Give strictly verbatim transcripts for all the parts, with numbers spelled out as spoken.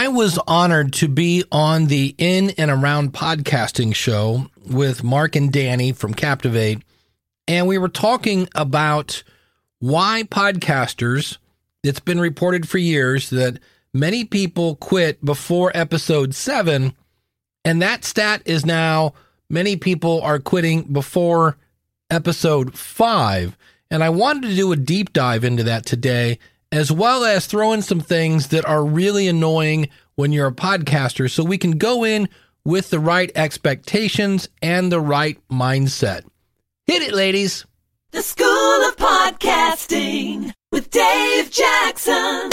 I was honored to be on the In and Around Podcasting show with Mark and Danny from Captivate, and we were talking about why podcasters, it's been reported for years that many people quit before episode seven, and that stat is now many people are quitting before episode five. And I wanted to do a deep dive into that today, as well as throw in some things that are really annoying when you're a podcaster, so we can go in with the right expectations and the right mindset. Hit it, ladies. The School of Podcasting with Dave Jackson.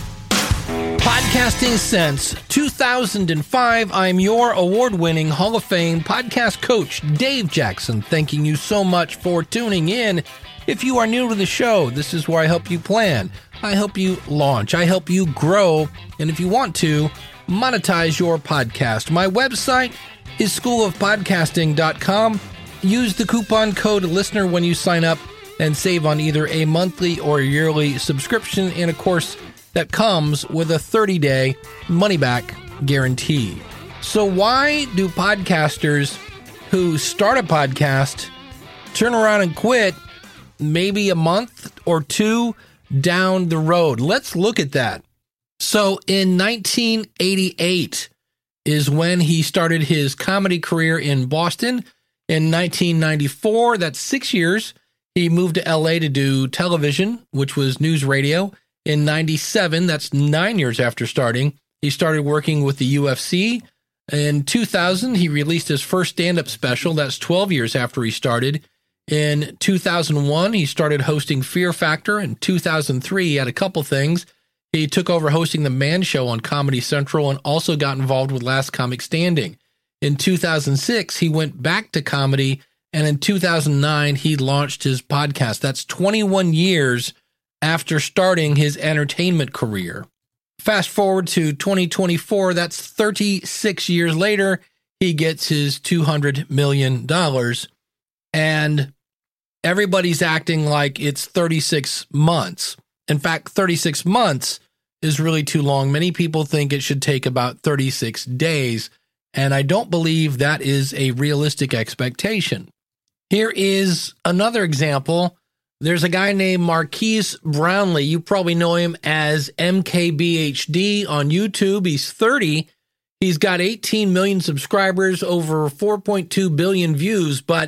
Podcasting since two thousand five, I'm your award-winning Hall of Fame podcast coach, Dave Jackson, thanking you so much for tuning in. If you are new to the show, this is where I help you plan, I help you launch, I help you grow, and if you want to, monetize your podcast. My website is school of podcasting dot com. Use the coupon code LISTENER when you sign up and save on either a monthly or yearly subscription, and of course, that comes with a thirty-day money-back guarantee. So why do podcasters who start a podcast turn around and quit maybe a month or two down the road? Let's look at that. So in nineteen eighty-eight is when he started his comedy career in Boston. In nineteen ninety-four, that's six years, he moved to L A to do television, which was news radio. In ninety-seven, that's nine years after starting, he started working with the U F C. In two thousand, he released his first stand-up special. That's twelve years after he started. In two thousand one, he started hosting Fear Factor. In two thousand three, he had a couple things. He took over hosting The Man Show on Comedy Central and also got involved with Last Comic Standing. In two thousand six, he went back to comedy, and in two thousand nine, he launched his podcast. That's twenty-one years after starting his entertainment career. Fast forward to twenty twenty-four, that's thirty-six years later, he gets his two hundred million dollars, and everybody's acting like it's thirty-six months. In fact, thirty-six months is really too long. Many people think it should take about thirty-six days, and I don't believe that is a realistic expectation. Here is another example. There's a guy named Marquise Brownlee. You probably know him as M K B H D on YouTube. He's thirty. He's got eighteen million subscribers, over four point two billion views, but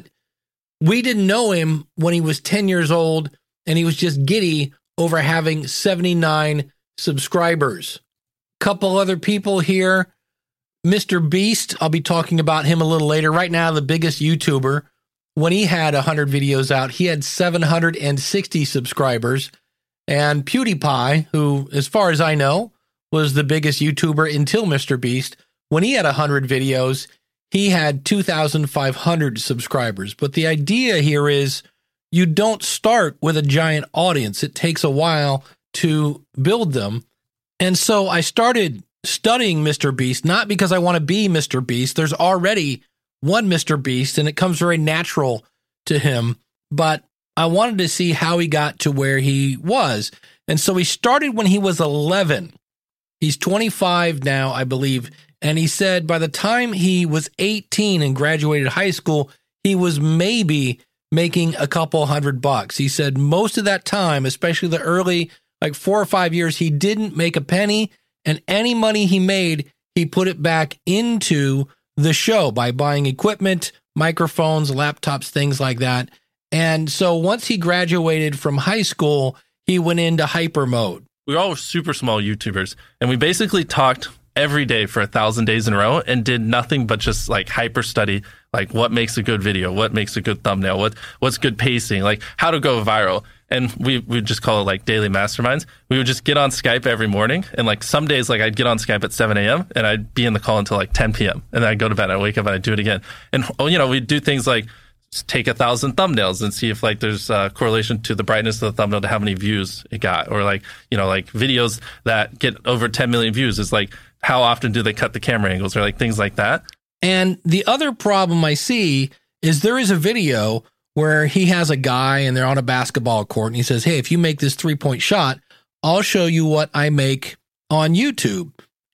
we didn't know him when he was ten years old, and he was just giddy over having seventy-nine subscribers. Couple other people here. Mister Beast, I'll be talking about him a little later. Right now, the biggest YouTuber. When he had one hundred videos out, he had seven hundred sixty subscribers. And PewDiePie, who, as far as I know, was the biggest YouTuber until Mister Beast, when he had one hundred videos, he had two thousand five hundred subscribers. But the idea here is you don't start with a giant audience. It takes a while to build them. And so I started studying Mister Beast, not because I want to be Mister Beast. There's already one Mister Beast, and it comes very natural to him, but I wanted to see how he got to where he was. And so he started when he was eleven. He's twenty-five now, I believe, and he said by the time he was eighteen and graduated high school, he was maybe making a couple hundred bucks. He said most of that time, especially the early, like four or five years, he didn't make a penny, and any money he made, he put it back into the show by buying equipment, microphones, laptops, things like that. And so once he graduated from high school, he went into hyper mode. We were all super small YouTubers, and we basically talked every day for a thousand days in a row and did nothing but just like hyper study, like what makes a good video, what makes a good thumbnail, what what's good pacing, like how to go viral. And we we just call it like daily masterminds. We would just get on Skype every morning. And like some days, like I'd get on Skype at seven a.m. and I'd be in the call until like ten p.m. And then I'd go to bed, I'd wake up and I'd do it again. And, you know, we'd do things like take a thousand thumbnails and see if like there's a correlation to the brightness of the thumbnail to how many views it got. Or like, you know, like videos that get over ten million views is like, how often do they cut the camera angles or like things like that? And the other problem I see is there is a video where he has a guy and they're on a basketball court and he says, hey, if you make this three-point shot, I'll show you what I make on YouTube.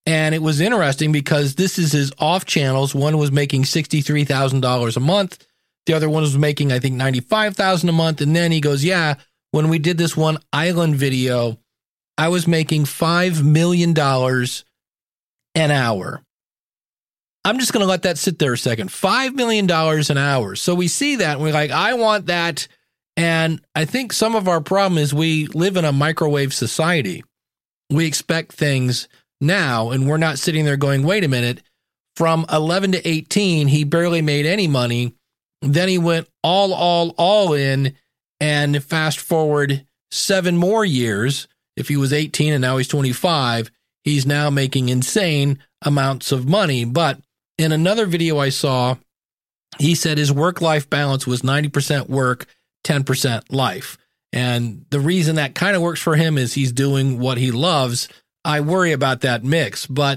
And it was interesting because this is his off channels. One was making sixty-three thousand dollars a month. The other one was making, I think, ninety-five thousand dollars a month. And then he goes, yeah, when we did this one island video, I was making five million dollars an hour. I'm just going to let that sit there a second. five million dollars an hour. So we see that and we're like, I want that. And I think some of our problem is we live in a microwave society. We expect things now, and we're not sitting there going, wait a minute, from eleven to eighteen, he barely made any money. Then he went all, all, all in, and fast forward seven more years. If he was eighteen and now he's twenty-five, he's now making insane amounts of money. But in another video I saw, he said his work-life balance was ninety percent work, ten percent life. And the reason that kind of works for him is he's doing what he loves. I worry about that mix, but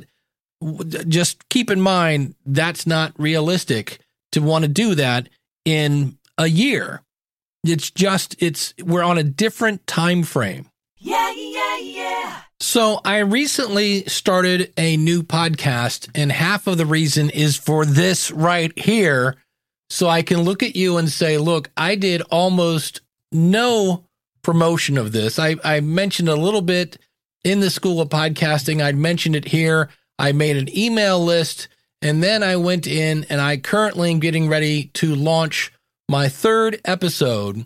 just keep in mind, that's not realistic to want to do that in a year. It's just, it's, we're on a different time frame. Yeah, yeah, yeah. So I recently started a new podcast, and half of the reason is for this right here. So I can look at you and say, look, I did almost no promotion of this. I, I mentioned a little bit in the School of Podcasting. I'd mentioned it here. I made an email list, and then I went in and I currently am getting ready to launch my third episode.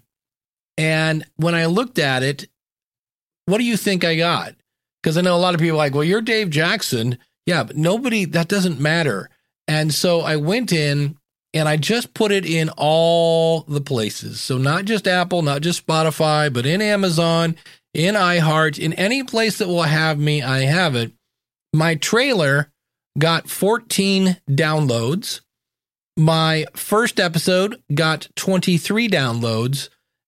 And when I looked at it, what do you think I got? Because I know a lot of people are like, well, you're Dave Jackson. Yeah, but nobody, that doesn't matter. And so I went in and I just put it in all the places. So not just Apple, not just Spotify, but in Amazon, in iHeart, in any place that will have me, I have it. My trailer got fourteen downloads. My first episode got twenty-three downloads.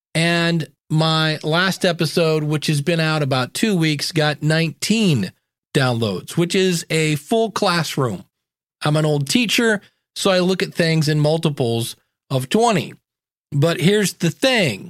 And my last episode, which has been out about two weeks, got nineteen downloads, which is a full classroom. I'm an old teacher, so I look at things in multiples of twenty. But here's the thing.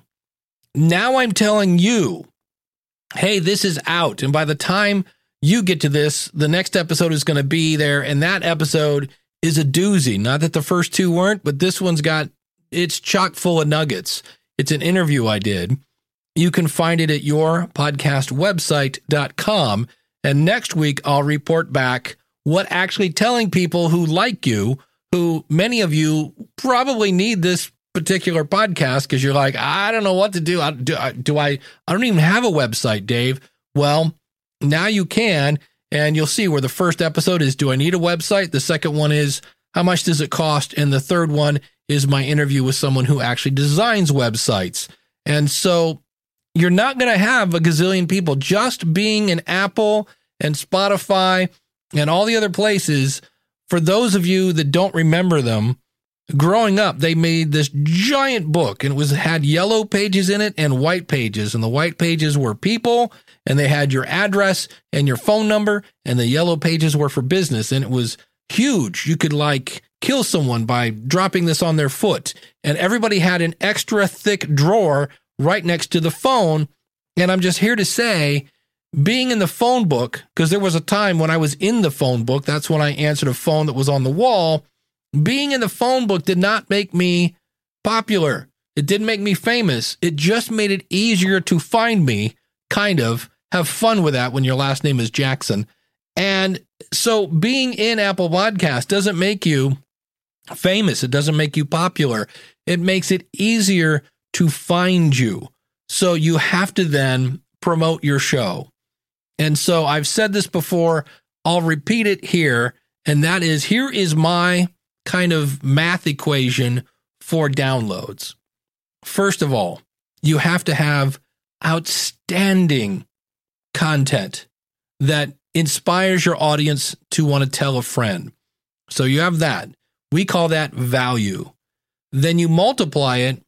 Now I'm telling you, hey, this is out. And by the time you get to this, the next episode is going to be there. And that episode is a doozy. Not that the first two weren't, but this one's got, it's chock full of nuggets. It's an interview I did. You can find it at your podcast website dot com. And next week, I'll report back what actually telling people who like you, who many of you probably need this particular podcast because you're like, I don't know what to do. I, do, I, do I, I don't even have a website, Dave. Well, now you can, and you'll see where the first episode is, do I need a website? The second one is, how much does it cost? And the third one is my interview with someone who actually designs websites. And so you're not going to have a gazillion people. Just being in Apple and Spotify and all the other places, for those of you that don't remember them, growing up, they made this giant book, and it was had yellow pages in it and white pages. And the white pages were people, and they had your address and your phone number, and the yellow pages were for business. And it was huge. You could like kill someone by dropping this on their foot. And everybody had an extra thick drawer right next to the phone. And I'm just here to say, being in the phone book, because there was a time when I was in the phone book, that's when I answered a phone that was on the wall. Being in the phone book did not make me popular. It didn't make me famous. It just made it easier to find me, kind of. Have fun with that when your last name is Jackson. And so being in Apple Podcast doesn't make you famous. It doesn't make you popular. It makes it easier to find you. So you have to then promote your show. And so I've said this before. I'll repeat it here. And that is, here is my kind of math equation for downloads. First of all, you have to have outstanding content that inspires your audience to want to tell a friend. So you have that. We call that value. Then you multiply it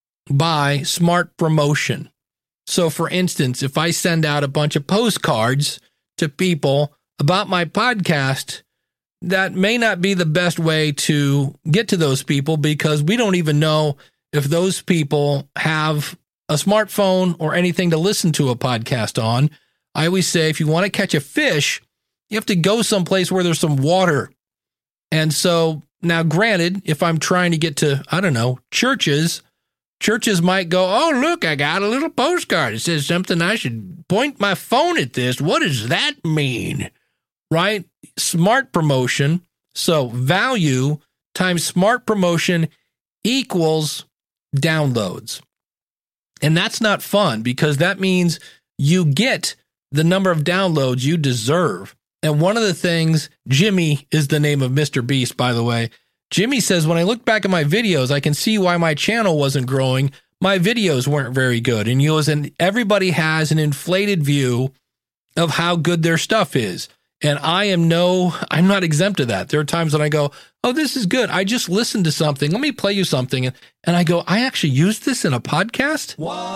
by smart promotion. So for instance, if I send out a bunch of postcards to people about my podcast, that may not be the best way to get to those people, because we don't even know if those people have a smartphone or anything to listen to a podcast on. I always say, if you want to catch a fish, You have to go someplace where there's some water. And so now, granted, if I'm trying to get to, I don't know, churches, churches might go, oh, look, I got a little postcard. It says something I should point my phone at this. What does that mean? Right? Smart promotion. So value times smart promotion equals downloads. And that's not fun because that means you get the number of downloads you deserve. And one of the things, Jimmy is the name of Mister Beast, by the way. Jimmy says, when I look back at my videos, I can see why my channel wasn't growing. My videos weren't very good. And, you know, and everybody has an inflated view of how good their stuff is. And I am no, I'm not exempt of that. There are times when I go, oh, this is good. I just listened to something. Let me play you something. And I go, I actually used this in a podcast?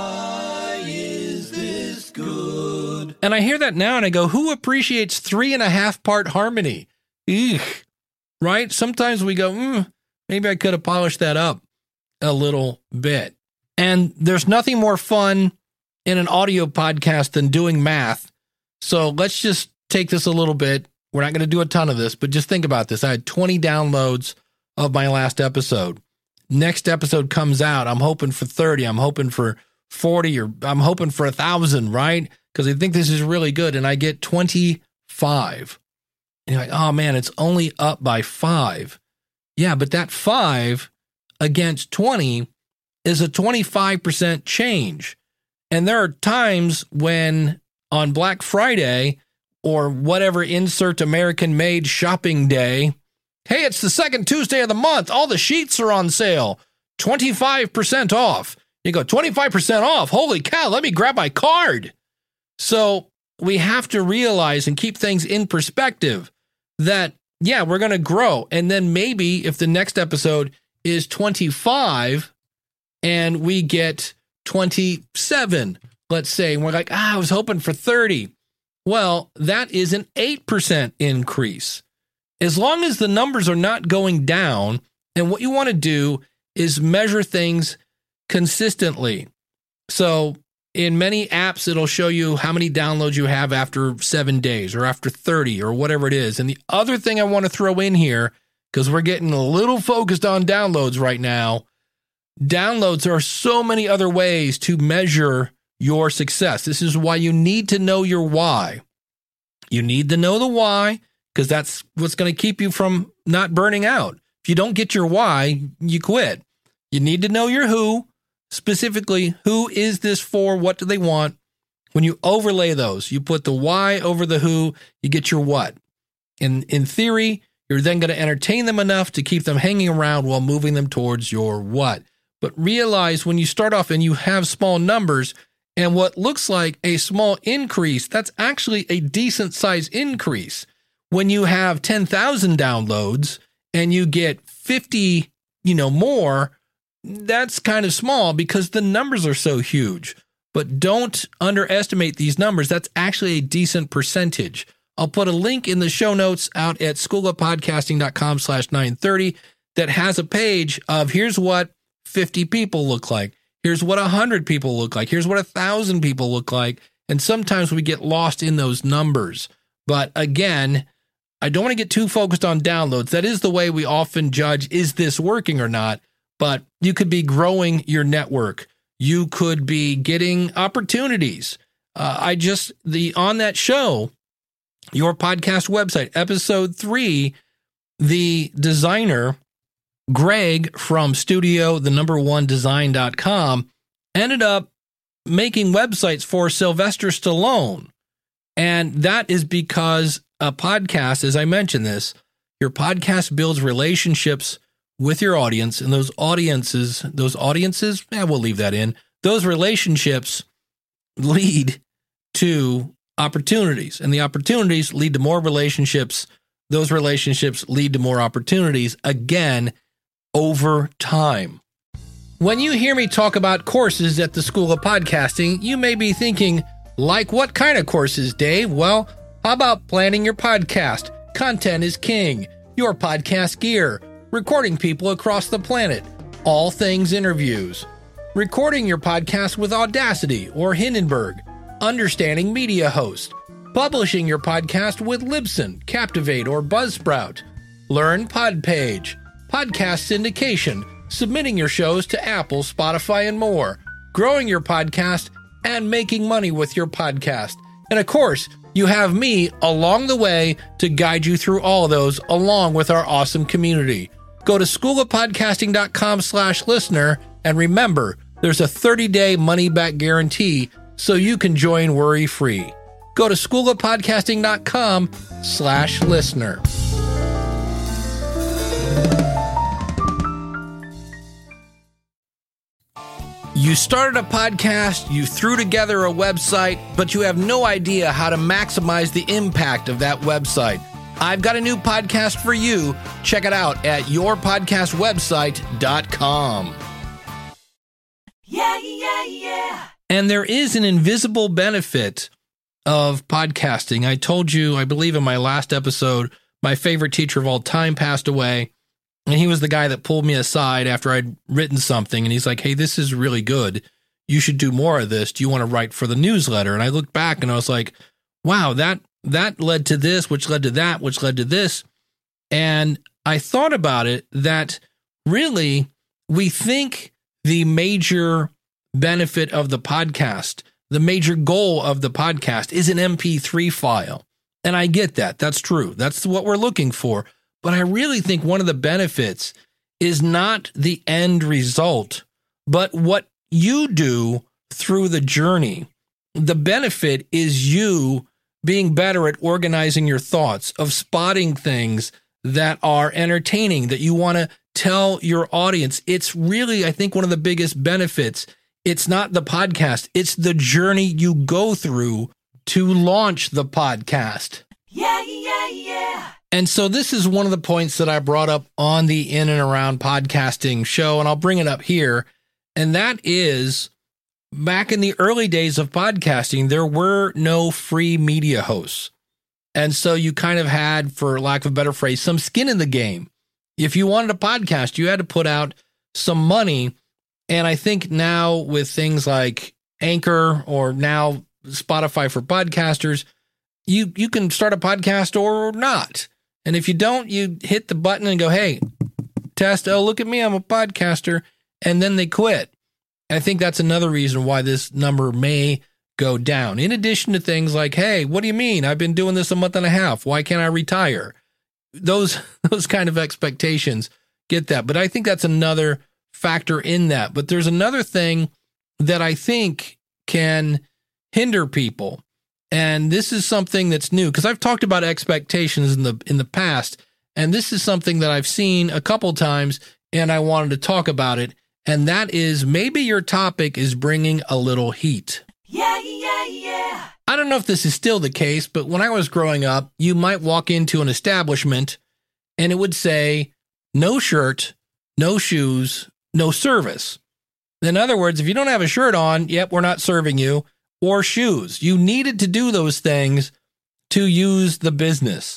Why is this good? And I hear that now and I go, who appreciates three and a half part harmony? Eugh. Right? Sometimes we go, mm, maybe I could have polished that up a little bit. And there's nothing more fun in an audio podcast than doing math. So let's just take this a little bit. We're not going to do a ton of this, but just think about this. I had twenty downloads of my last episode. Next episode comes out. I'm hoping for thirty. I'm hoping for forty, or I'm hoping for a thousand, right? Because I think this is really good. And I get twenty-five. And you're like, oh man, it's only up by five. Yeah, but that five against twenty is a twenty-five percent change. And there are times when on Black Friday or whatever insert American made shopping day, hey, it's the second Tuesday of the month. All the sheets are on sale. twenty-five percent off. You go, twenty-five percent off. Holy cow, let me grab my card. So we have to realize and keep things in perspective that, yeah, we're going to grow. And then maybe if the next episode is twenty-five and we get twenty-seven, let's say, and we're like, ah, I was hoping for thirty. Well, that is an eight percent increase. As long as the numbers are not going down, and what you want to do is measure things consistently. So in many apps, it'll show you how many downloads you have after seven days or after thirty or whatever it is. And the other thing I want to throw in here, because we're getting a little focused on downloads right now, downloads are so many other ways to measure your success. This is why you need to know your why. You need to know the why, because that's what's going to keep you from not burning out. If you don't get your why, you quit. You need to know your who, specifically, who is this for? What do they want? When you overlay those, you put the why over the who, you get your what. And in theory, you're then going to entertain them enough to keep them hanging around while moving them towards your what. But realize when you start off and you have small numbers, and what looks like a small increase, that's actually a decent size increase. When you have ten thousand downloads and you get fifty, you know, more, that's kind of small because the numbers are so huge. But don't underestimate these numbers. That's actually a decent percentage. I'll put a link in the show notes out at schoolofpodcasting.com slash 930 that has a page of here's what fifty people look like. Here's what one hundred people look like. Here's what one thousand people look like. And sometimes we get lost in those numbers. But again, I don't want to get too focused on downloads. That is the way we often judge, is this working or not? But you could be growing your network. You could be getting opportunities. Uh, I just, the on that show, your podcast website, episode three, the designer, Greg from studio, the number one design dot com, ended up making websites for Sylvester Stallone. And that is because a podcast, as I mentioned this, your podcast builds relationships with your audience, and those audiences, those audiences, eh, we'll leave that in. Those relationships lead to opportunities, and the opportunities lead to more relationships. Those relationships lead to more opportunities. Again, over time. When you hear me talk about courses at the School of Podcasting, you may be thinking, like what kind of courses, Dave? Well, how about planning your podcast? Content is king. Your podcast gear. Recording people across the planet. All things interviews. Recording your podcast with Audacity or Hindenburg. Understanding media host. publishing your podcast with Libsyn, Captivate, or Buzzsprout. Learn Podpage, podcast syndication, submitting your shows to Apple, Spotify, and more, growing your podcast, and making money with your podcast. And of course, you have me along the way to guide you through all of those, along with our awesome community. Go to schoolofpodcasting.com slash listener, and remember, there's a thirty-day money-back guarantee, so you can join worry-free. Go to schoolofpodcasting.com slash listener. You started a podcast, you threw together a website, but you have no idea how to maximize the impact of that website. I've got a new podcast for you. Check it out at your podcast website dot com. Yeah, yeah, yeah. And there is an invisible benefit of podcasting. I told you, I believe in my last episode, my favorite teacher of all time passed away. And he was the guy that pulled me aside after I'd written something. And he's like, hey, this is really good. You should do more of this. Do you want to write for the newsletter? And I looked back and I was like, wow, that that led to this, which led to that, which led to this. And I thought about it that really we think the major benefit of the podcast, the major goal of the podcast is an M P three file. And I get that. That's true. That's what we're looking for. But I really think one of the benefits is not the end result, but what you do through the journey. The benefit is you being better at organizing your thoughts, of spotting things that are entertaining, that you want to tell your audience. It's really, I think, one of the biggest benefits. It's not the podcast. It's the journey you go through to launch the podcast. Yeah, yeah, yeah. And so this is one of the points that I brought up on the In and Around Podcasting show, and I'll bring it up here. And that is, back in the early days of podcasting, there were no free media hosts. And so you kind of had, for lack of a better phrase, some skin in the game. If you wanted a podcast, you had to put out some money. And I think now with things like Anchor or now Spotify for podcasters, you, you can start a podcast or not. And if you don't, you hit the button and go, hey, test, oh, look at me, I'm a podcaster. And then they quit. I think that's another reason why this number may go down. In addition to things like, hey, what do you mean? I've been doing this a month and a half. Why can't I retire? Those, those kind of expectations get that. But I think that's another factor in that. But there's another thing that I think can hinder people. And this is something that's new, because I've talked about expectations in the in the past, and this is something that I've seen a couple times, and I wanted to talk about it, and that is maybe your topic is bringing a little heat. Yeah, yeah, yeah. I don't know if this is still the case, but when I was growing up, you might walk into an establishment, and it would say, no shirt, no shoes, no service. In other words, if you don't have a shirt on, yep, we're not serving you. Or shoes. You needed to do those things to use the business.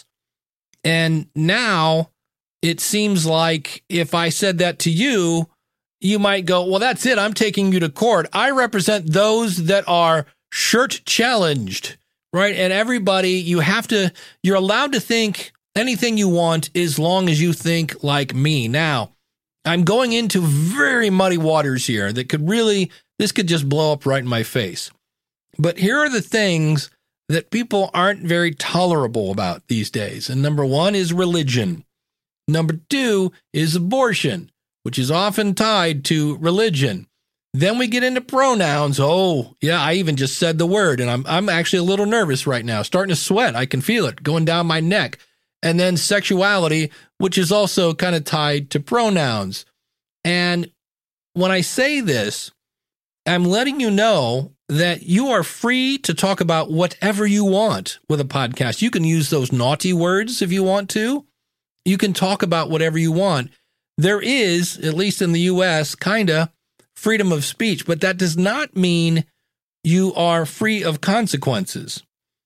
And now it seems like if I said that to you, you might go, well, that's it. I'm taking you to court. I represent those that are shirt challenged, right? And everybody, you have to, you're allowed to think anything you want as long as you think like me. Now, I'm going into very muddy waters here that could really, this could just blow up right in my face. But here are the things that people aren't very tolerable about these days. And number one is religion. Number two is abortion, which is often tied to religion. Then we get into pronouns. Oh, yeah, I even just said the word, and I'm I'm actually a little nervous right now, starting to sweat. I can feel it going down my neck. And then sexuality, which is also kind of tied to pronouns. And when I say this, I'm letting you know that you are free to talk about whatever you want with a podcast. You can use those naughty words if you want to. You can talk about whatever you want. There is, at least in the U S, kind of freedom of speech, but that does not mean you are free of consequences.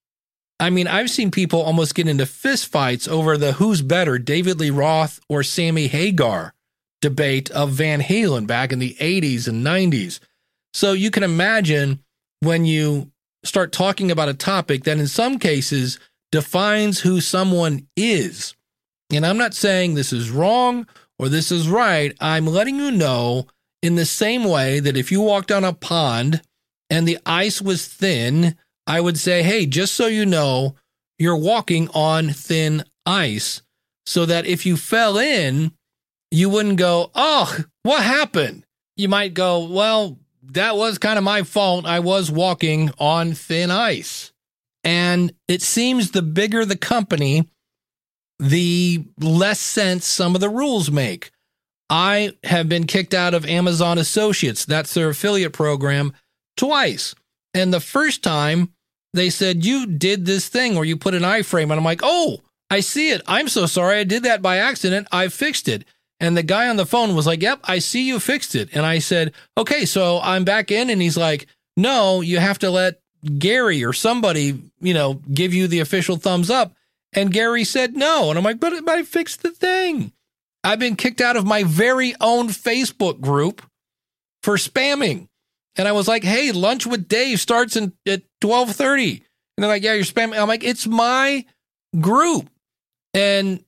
I mean, I've seen people almost get into fistfights over the who's better, David Lee Roth or Sammy Hagar debate of Van Halen back in the eighties and nineties. So you can imagine when you start talking about a topic that in some cases defines who someone is. And I'm not saying this is wrong or this is right. I'm letting you know in the same way that if you walked on a pond and the ice was thin, I would say, hey, just so you know, you're walking on thin ice, so that if you fell in, you wouldn't go, oh, what happened? You might go, well, that was kind of my fault. I was walking on thin ice. And it seems the bigger the company, the less sense some of the rules make. I have been kicked out of Amazon Associates. That's their affiliate program twice. And the first time they said, you did this thing where you put an iframe. And I'm like, oh, I see it. I'm so sorry. I did that by accident. I fixed it. And the guy on the phone was like, yep, I see you fixed it. And I said, okay, so I'm back in. And he's like, no, you have to let Gary or somebody, you know, give you the official thumbs up. And Gary said no. And I'm like, but, but I fixed the thing. I've been kicked out of my very own Facebook group for spamming. And I was like, hey, Lunch with Dave starts in, at twelve thirty. And they're like, yeah, you're spamming. I'm like, it's my group. And,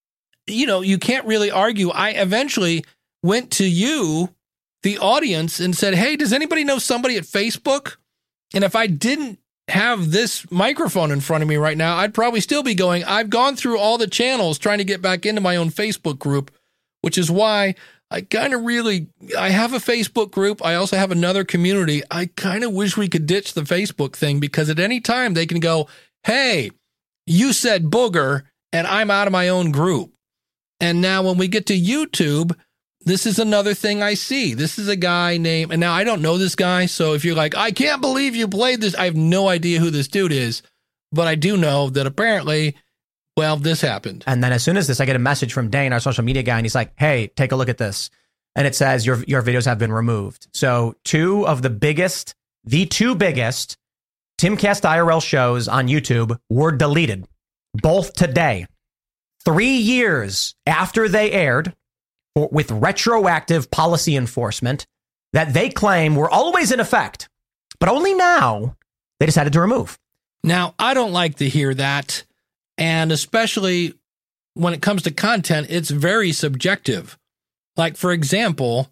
you know, you can't really argue. I eventually went to you, the audience, and said, hey, does anybody know somebody at Facebook? And if I didn't have this microphone in front of me right now, I'd probably still be going, I've gone through all the channels trying to get back into my own Facebook group, which is why I kind of really, I have a Facebook group. I also have another community. I kind of wish we could ditch the Facebook thing, because at any time they can go, hey, you said booger, and I'm out of my own group. And now when we get to YouTube, this is another thing I see. This is a guy named, and now I don't know this guy. So if you're like, I can't believe you played this, I have no idea who this dude is, but I do know that apparently, well, this happened. And then as soon as this, I get a message from Dane, our social media guy, and he's like, hey, take a look at this. And it says your, your videos have been removed. So two of the biggest, the two biggest Timcast I R L shows on YouTube were deleted, both today. Three years after they aired, for, with retroactive policy enforcement that they claim were always in effect, but only now they decided to remove. Now, I don't like to hear that. And especially when it comes to content, it's very subjective. Like, for example,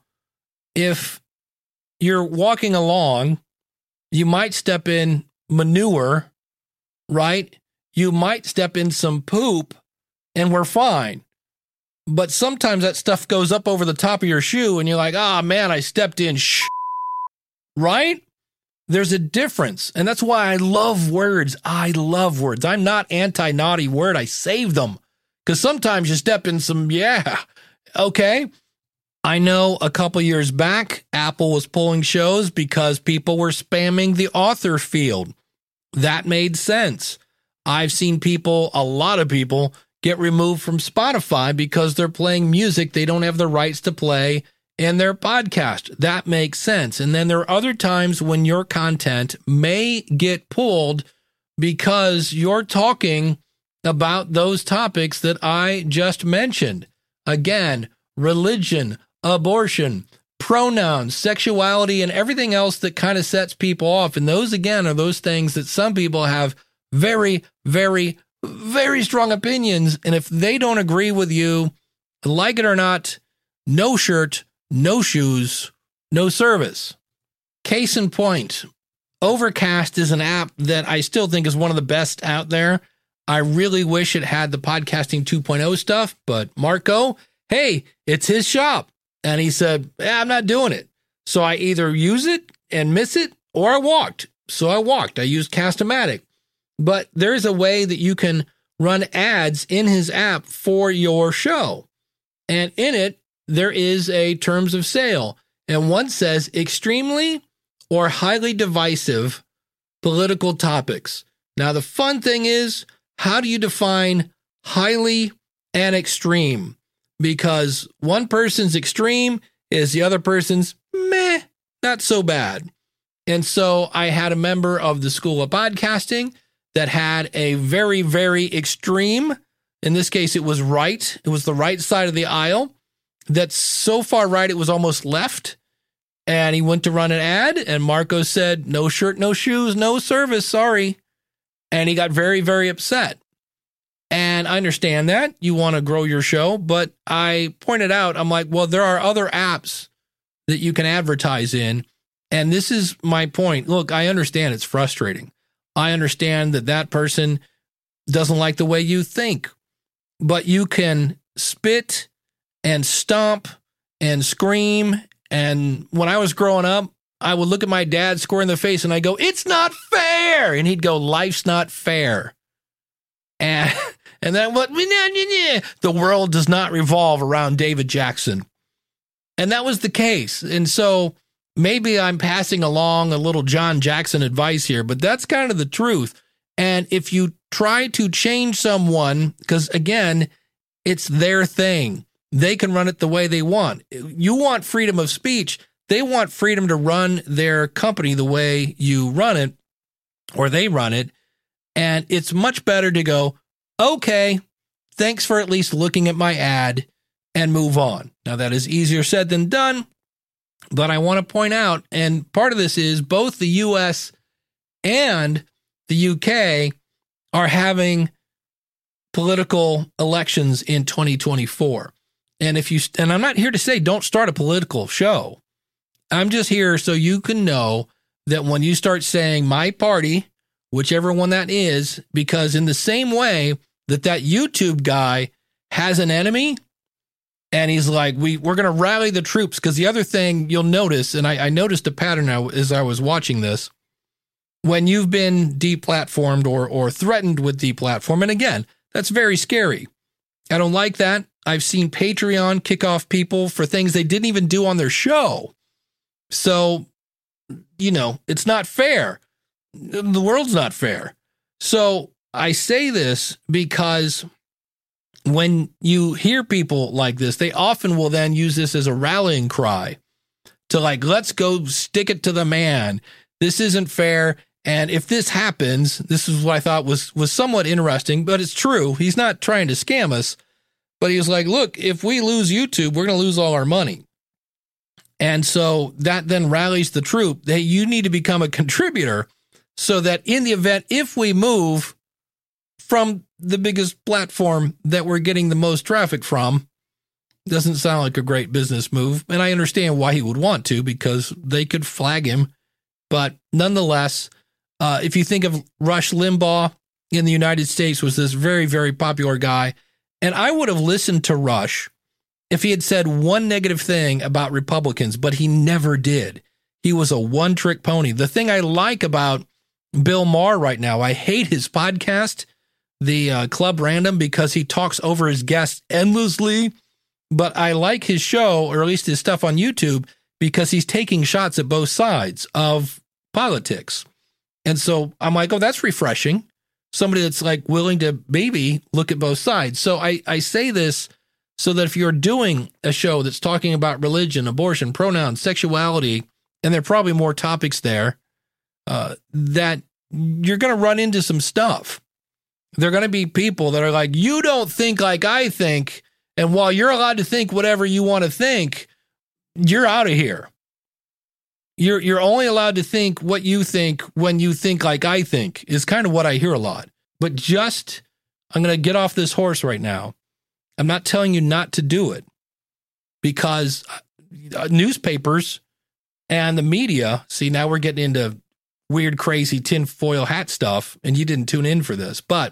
if you're walking along, you might step in manure, right? You might step in some poop, and we're fine. But sometimes that stuff goes up over the top of your shoe, and you're like, ah, oh, man, I stepped in sh-. Right? There's a difference. And that's why I love words. I love words. I'm not anti-naughty word. I save them. Because sometimes you step in some, yeah, okay. I know a couple years back, Apple was pulling shows because people were spamming the author field. That made sense. I've seen people, a lot of people, get removed from Spotify because they're playing music they don't have the rights to play in their podcast. That makes sense. And then there are other times when your content may get pulled because you're talking about those topics that I just mentioned. Again, religion, abortion, pronouns, sexuality, and everything else that kind of sets people off. And those, again, are those things that some people have very, very, very strong opinions. And if they don't agree with you, like it or not, no shirt, no shoes, no service. Case in point, Overcast is an app that I still think is one of the best out there. I really wish it had the podcasting two point oh stuff, but Marco, hey, it's his shop. And he said, eh, I'm not doing it. So I either use it and miss it, or I walked. So I walked. I used Cast-O-Matic. But there's a way that you can run ads in his app for your show. And in it, there is a terms of sale. And one says extremely or highly divisive political topics. Now, the fun thing is, how do you define highly and extreme? Because one person's extreme is the other person's meh, not so bad. And so I had a member of the School of Podcasting that had a very, very extreme, in this case, it was right. It was the right side of the aisle. That's so far right, it was almost left. And he went to run an ad, and Marco said, no shirt, no shoes, no service, sorry. And he got very, very upset. And I understand that. You want to grow your show. But I pointed out, I'm like, well, there are other apps that you can advertise in. And this is my point. Look, I understand it's frustrating. I understand that that person doesn't like the way you think. But you can spit and stomp and scream. And when I was growing up, I would look at my dad square in the face and I go, it's not fair. And he'd go, life's not fair. And, and then what? The world does not revolve around David Jackson. And that was the case. And so maybe I'm passing along a little John Jackson advice here, but that's kind of the truth. And if you try to change someone, because again, it's their thing. They can run it the way they want. You want freedom of speech. They want freedom to run their company the way you run it, or they run it. And it's much better to go, okay, thanks for at least looking at my ad, and move on. Now, that is easier said than done, but I want to point out, and part of this is both the U S and the U K are having political elections in twenty twenty-four. And if you, and I'm not here to say don't start a political show. I'm just here so you can know that when you start saying my party, whichever one that is, because in the same way that that YouTube guy has an enemy and he's like, we, we're going to rally the troops. Because the other thing you'll notice, and I, I noticed a pattern now as I was watching this, when you've been deplatformed or, or threatened with deplatform, and again, that's very scary. I don't like that. I've seen Patreon kick off people for things they didn't even do on their show. So, you know, it's not fair. The world's not fair. So I say this because when you hear people like this, they often will then use this as a rallying cry to like, let's go stick it to the man. This isn't fair. And if this happens, this is what I thought was, was somewhat interesting, but it's true. He's not trying to scam us. But he was like, look, if we lose YouTube, we're going to lose all our money. And so that then rallies the troop that you need to become a contributor so that in the event, if we move from the biggest platform that we're getting the most traffic from, doesn't sound like a great business move. And I understand why he would want to, because they could flag him. But nonetheless, uh, if you think of Rush Limbaugh in the United States was this very, very popular guy. And I would have listened to Rush if he had said one negative thing about Republicans, but he never did. He was a one-trick pony. The thing I like about Bill Maher right now, I hate his podcast, the uh, Club Random, because he talks over his guests endlessly. But I like his show, or at least his stuff on YouTube, because he's taking shots at both sides of politics. And so I'm like, oh, that's refreshing. Somebody that's like willing to maybe look at both sides. So I, I say this so that if you're doing a show that's talking about religion, abortion, pronouns, sexuality, and there are probably more topics there, uh, that you're going to run into some stuff. There are going to be people that are like, you don't think like I think. And while you're allowed to think whatever you want to think, you're out of here. You're you're only allowed to think what you think when you think like I think is kind of what I hear a lot. But just, I'm going to get off this horse right now. I'm not telling you not to do it, because newspapers and the media, see, now we're getting into weird, crazy tinfoil hat stuff, and you didn't tune in for this. But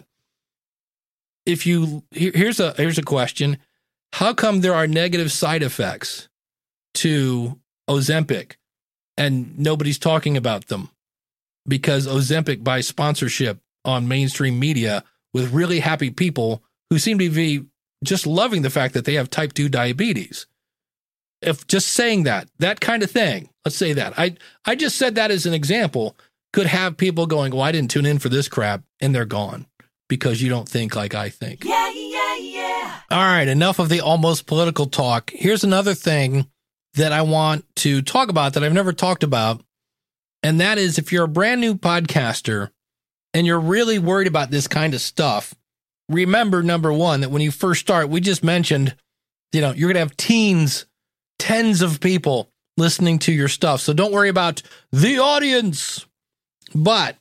if you, here, here's a here's a question. How come there are negative side effects to Ozempic? And nobody's talking about them, because Ozempic buys sponsorship on mainstream media with really happy people who seem to be just loving the fact that they have type two diabetes. If just saying that, that kind of thing, let's say that. I, I just said that as an example, could have people going, well, I didn't tune in for this crap, and they're gone because you don't think like I think. Yeah, yeah, yeah. All right, enough of the almost political talk. Here's another thing that I want to talk about that I've never talked about. And that is, if you're a brand new podcaster and you're really worried about this kind of stuff, remember, number one, that when you first start, we just mentioned, you know, you're going to have teens, tens of people listening to your stuff. So don't worry about the audience. But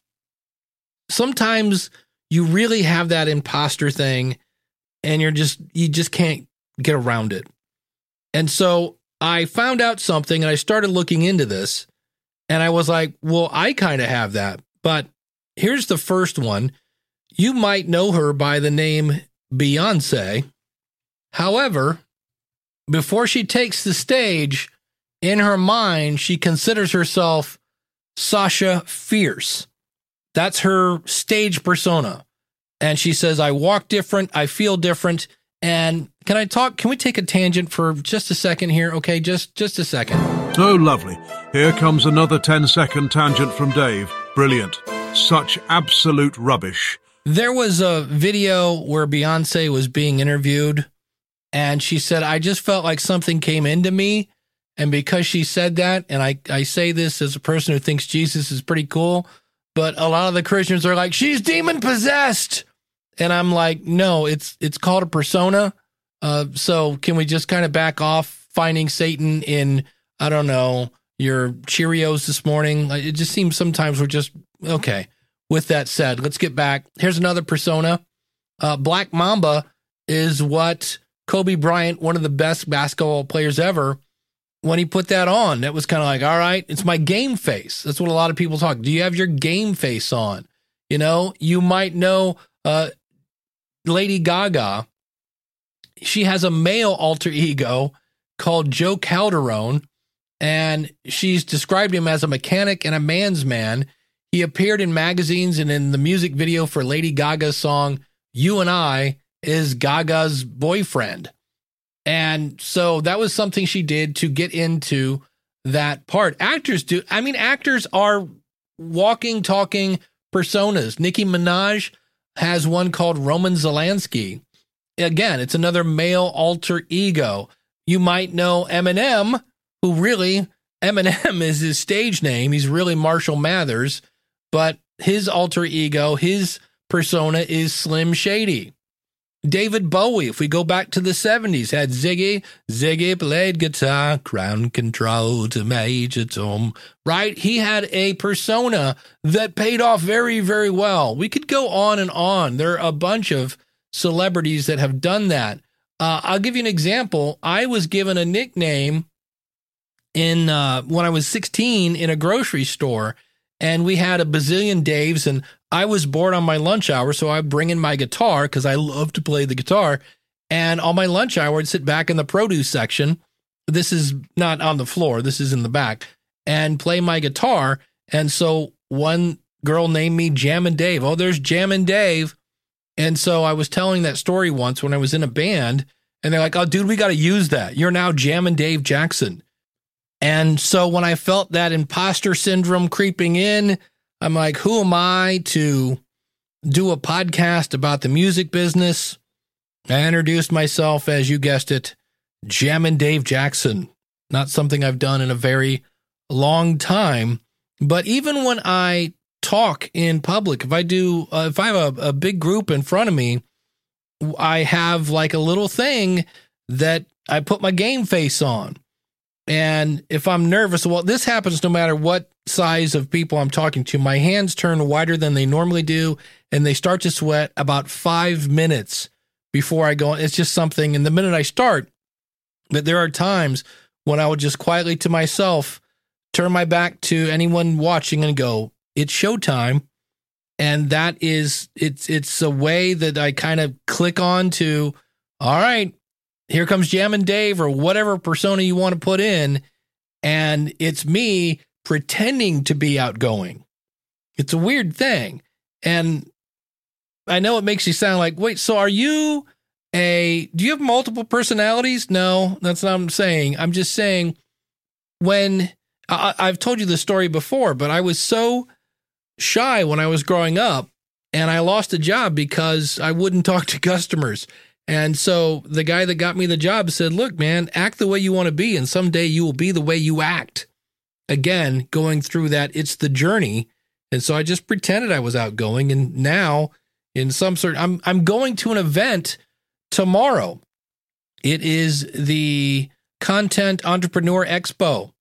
sometimes you really have that imposter thing and you're just, you just can't get around it. And so I found out something and I started looking into this and I was like, well, I kind of have that. But here's the first one. You might know her by the name Beyonce. However, before she takes the stage, in her mind, she considers herself Sasha Fierce. That's her stage persona. And she says, I walk different, I feel different. And can I talk, can we take a tangent for just a second here? Okay, just, just a second. Oh, lovely. Here comes another ten-second tangent from Dave. Brilliant. Such absolute rubbish. There was a video where Beyonce was being interviewed, and she said, I just felt like something came into me. And because she said that, and I, I say this as a person who thinks Jesus is pretty cool, but a lot of the Christians are like, she's demon possessed. And I'm like, no, it's it's called a persona. Uh, so can we just kind of back off finding Satan in, I don't know, your Cheerios this morning? It just seems sometimes we're just, okay. With that said, let's get back. Here's another persona. Uh, Black Mamba is what Kobe Bryant, one of the best basketball players ever, when he put that on, that was kind of like, all right, it's my game face. That's what a lot of people talk. Do you have your game face on? You know, you might know uh, Lady Gaga. She has a male alter ego called Joe Calderone, and she's described him as a mechanic and a man's man. He appeared in magazines and in the music video for Lady Gaga's song, You and I, is Gaga's boyfriend. And so that was something she did to get into that part. Actors do. I mean, actors are walking, talking personas. Nicki Minaj has one called Roman Zelensky. Again, it's another male alter ego. You might know Eminem, who really, Eminem is his stage name. He's really Marshall Mathers, but his alter ego, his persona is Slim Shady. David Bowie, if we go back to the seventies, had Ziggy. Ziggy played guitar, crown control to Major Tom, right? He had a persona that paid off very, very well. We could go on and on. There are a bunch of celebrities that have done that. Uh, I'll give you an example. I was given a nickname in uh, when I was sixteen in a grocery store, and we had a bazillion Daves, and I was bored on my lunch hour, so I'd bring in my guitar because I love to play the guitar. And on my lunch hour, I'd sit back in the produce section. This is not on the floor. This is in the back. And play my guitar. And so one girl named me Jammin' Dave. Oh, there's Jammin' Dave. And so I was telling that story once when I was in a band. And they're like, oh, dude, we got to use that. You're now Jammin' Dave Jackson. And so when I felt that imposter syndrome creeping in, I'm like, who am I to do a podcast about the music business? I introduced myself as, you guessed it, Jammin' Dave Jackson. Not something I've done in a very long time. But even when I talk in public, if I do, uh, if I have a, a big group in front of me, I have like a little thing that I put my game face on. And if I'm nervous, well, this happens no matter what size of people I'm talking to. My hands turn wider than they normally do, and they start to sweat about five minutes before I go. It's just something. And the minute I start, that there are times when I would just quietly to myself turn my back to anyone watching and go, it's showtime. And that is, it's, it's a way that I kind of click on to, all right, here comes Jammin' Dave or whatever persona you want to put in. And it's me pretending to be outgoing. It's a weird thing. And I know it makes you sound like, wait, so are you a, do you have multiple personalities? No, that's not what I'm saying. I'm just saying when I, I've told you the story before, but I was so shy when I was growing up and I lost a job because I wouldn't talk to customers. And so the guy that got me the job said, look, man, act the way you want to be. And someday you will be the way you act. Again, going through that, it's the journey. And so I just pretended I was outgoing. And now in some sort, I'm, I'm going to an event tomorrow. It is the Content Entrepreneur Expo.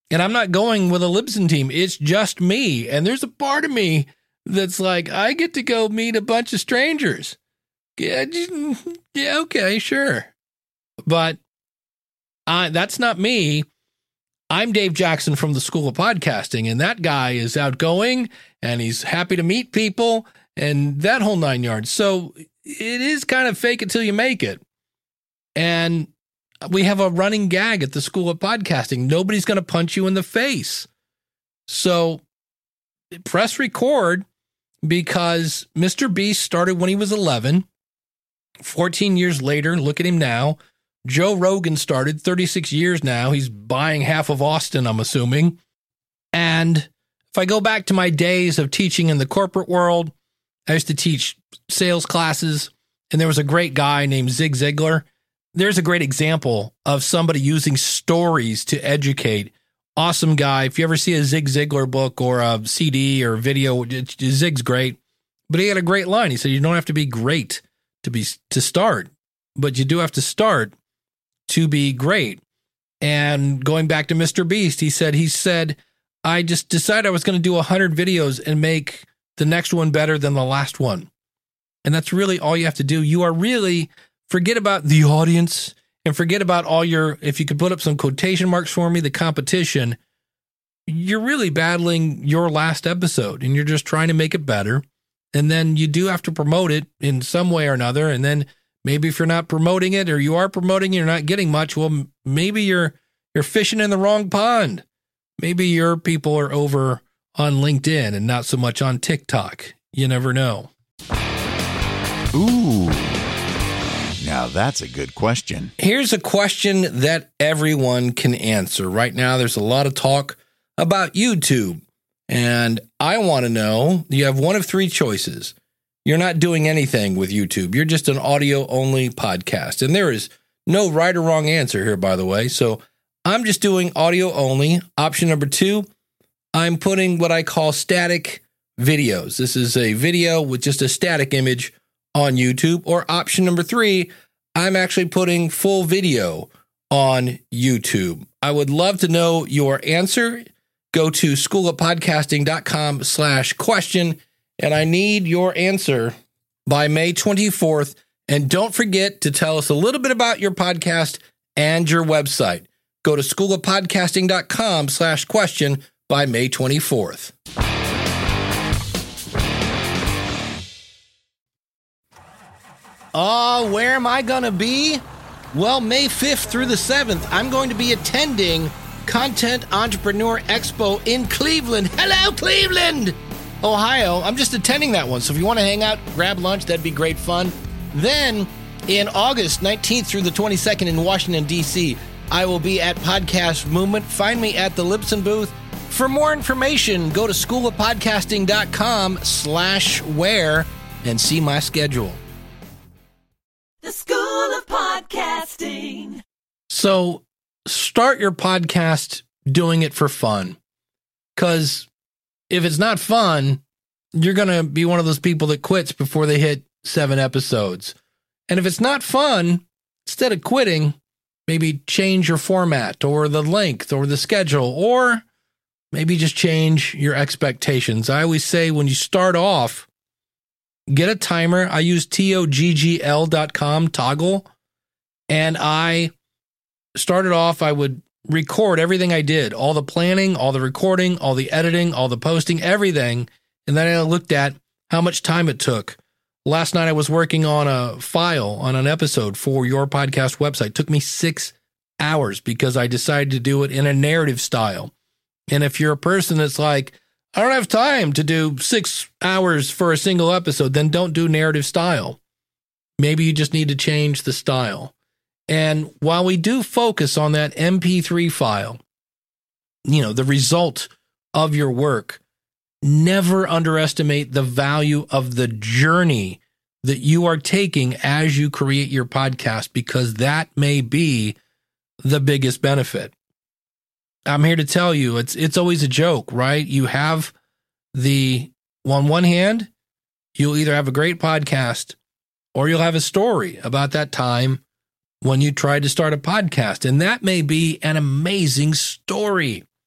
And I'm not going with a Libsyn team. It's just me. And there's a part of me that's like, I get to go meet a bunch of strangers. Yeah, yeah, okay, sure. But I, that's not me. I'm Dave Jackson from the School of Podcasting, and that guy is outgoing, and he's happy to meet people, and that whole nine yards. So it is kind of fake it till you make it. And we have a running gag at the School of Podcasting. Nobody's going to punch you in the face. So press record, because Mister Beast started when he was eleven. fourteen years later, look at him now. Joe Rogan started thirty-six years now. He's buying half of Austin, I'm assuming. And if I go back to my days of teaching in the corporate world, I used to teach sales classes, and there was a great guy named Zig Ziglar. There's a great example of somebody using stories to educate. Awesome guy. If you ever see a Zig Ziglar book or a C D or video, Zig's great. But he had a great line. He said, you don't have to be great to be to start, but you do have to start to be great. And going back to Mister Beast, he said, he said, I just decided I was going to do one hundred videos and make the next one better than the last one. And that's really all you have to do. You are really, forget about the audience and forget about all your, if you could put up some quotation marks for me, the competition. You're really battling your last episode, and you're just trying to make it better. And then you do have to promote it in some way or another. And then maybe if you're not promoting it, or you are promoting it, you're not getting much. Well, maybe you're you're fishing in the wrong pond. Maybe your people are over on LinkedIn and not so much on TikTok. You never know. Ooh, now that's a good question. Here's a question that everyone can answer. Right now, there's a lot of talk about YouTube. And I want to know, you have one of three choices. You're not doing anything with YouTube. You're just an audio-only podcast. And there is no right or wrong answer here, by the way. So I'm just doing audio-only. Option number two, I'm putting what I call static videos. This is a video with just a static image on YouTube. Or option number three, I'm actually putting full video on YouTube. I would love to know your answer. Go to schoolofpodcasting.com slash question, and I need your answer by May twenty-fourth. And don't forget to tell us a little bit about your podcast and your website. Go to schoolofpodcasting.com slash question by May twenty-fourth. Oh, where am I going to be? Well, May fifth through the seventh, I'm going to be attending Content Entrepreneur Expo in Cleveland. Hello, Cleveland, Ohio. I'm just attending that one. So if you want to hang out, grab lunch, that'd be great fun. Then in August nineteenth through the twenty-second in Washington, D C, I will be at Podcast Movement. Find me at the Libsyn booth. For more information, go to schoolofpodcasting.com slash where and see my schedule. The School of Podcasting. So start your podcast doing it for fun. Because if it's not fun, you're going to be one of those people that quits before they hit seven episodes. And if it's not fun, instead of quitting, maybe change your format or the length or the schedule, or maybe just change your expectations. I always say when you start off, get a timer. I use T O G G L dot com Toggle. And I started off, I would record everything I did, all the planning, all the recording, all the editing, all the posting, everything. And then I looked at how much time it took. Last night I was working on a file on an episode for your podcast website. It took me six hours because I decided to do it in a narrative style. And if you're a person that's like, I don't have time to do six hours for a single episode, then don't do narrative style. Maybe you just need to change the style. And while we do focus on that M P three file, you know, the result of your work, never underestimate the value of the journey that you are taking as you create your podcast, because that may be the biggest benefit. I'm here to tell you, it's it's always a joke, right? You have the, on one hand, you'll either have a great podcast or you'll have a story about that time when you tried to start a podcast. And that may be an amazing story.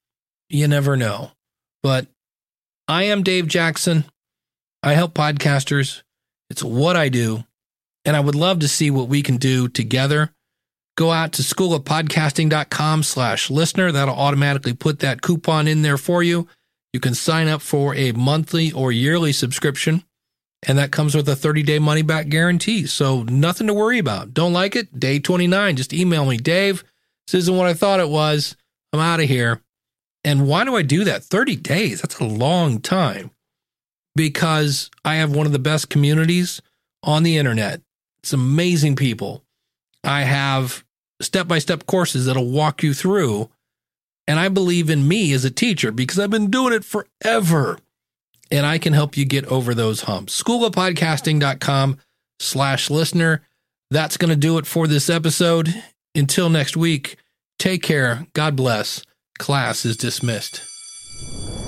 You never know. But I am Dave Jackson. I help podcasters. It's what I do. And I would love to see what we can do together. Go out to schoolofpodcasting.com slash listener. That'll automatically put that coupon in there for you. You can sign up for a monthly or yearly subscription, and that comes with a thirty-day money-back guarantee. So nothing to worry about. Don't like it? Day twenty-nine. Just email me, Dave. This isn't what I thought it was. I'm out of here. And why do I do that? thirty days. That's a long time. Because I have one of the best communities on the internet. It's amazing people. I have step-by-step courses that'll walk you through. And I believe in me as a teacher because I've been doing it forever. And I can help you get over those humps. schoolofpodcasting.com slash listener. That's going to do it for this episode. Until next week, take care. God bless. Class is dismissed.